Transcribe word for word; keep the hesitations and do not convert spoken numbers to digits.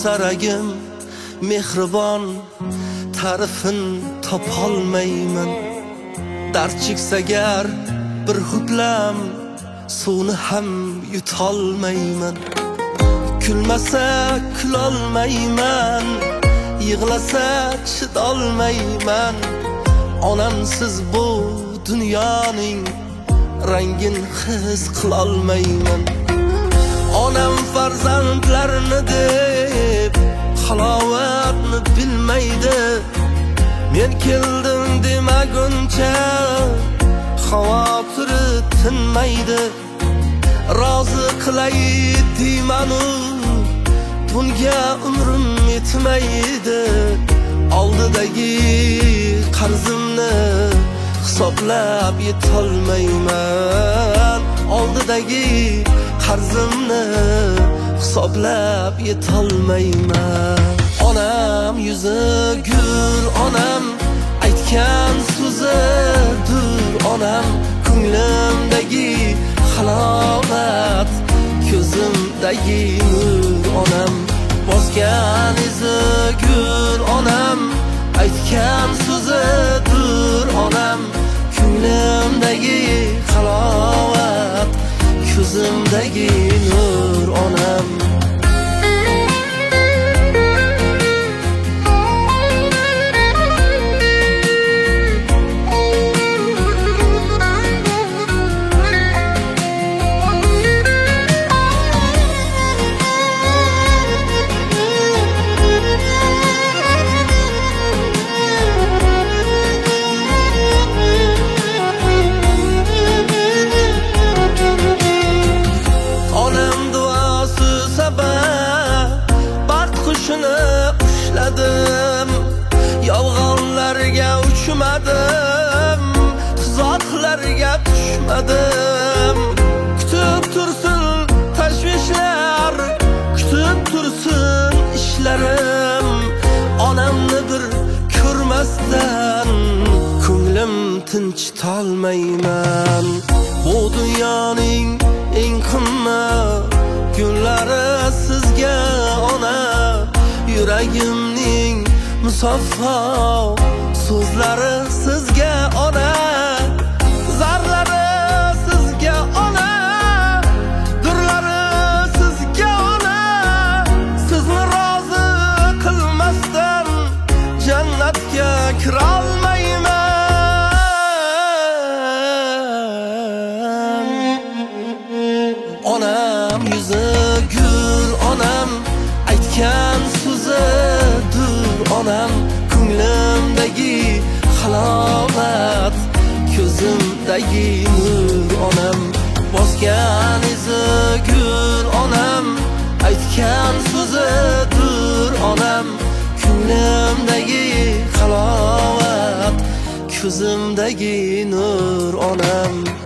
saragim mehribon, ta'rifin topolmayman. Dard cheksagar bir hudlam suvni ham yutolmayman. Kulmasa kulolmayman, yig'lasa chidolmayman. Onamsiz bu dunyoning rangin his qilolmayman. Onam farzandlarini deb halovatni bilmaydi. Men keldim demaguncha xavotiri tinmaydi. Rozi qilay deymanu bunga umrim yetmaydi. Oldidagi qarzimni hisoblab yetolmayman. Oldidagi qarzimni hisoblab yetolmayman. Onam yuzi gul, onam aytgan so'zi dur. Onam ko'nglimdagi halovat, ko'zimdagi nur. Onam bosgan izi gul, onam aytgan so'zi dur. Onam ko'nglimdagi halovat, ko'zimdagi nur. Onam yolg'onlarga uchmadim, tuzoqlarga tushmadim. Kutib tursin tashvishlar, kutib tursin ishlarim. Onamni bir ko'rmasdan ko'nglim tinch tolmayman. Bu dunyoning eng qimmat kunlari sizga ona. Yuragimning musaffo so'zlari sizga ona. Zarlari sizga ona, durlari sizga ona. Sizni rozi qilmasdan jannatga kirolmayman. Onam yuzi gul, onam aytgan so'zi dur. Onam ko'nglimdagi halovat, ko'zimdagi nur. Onam bosgan izi gul, onam aytgan so'zi dur. Onam ko'nglimdagi halovat, ko'zimdagi nur. Onam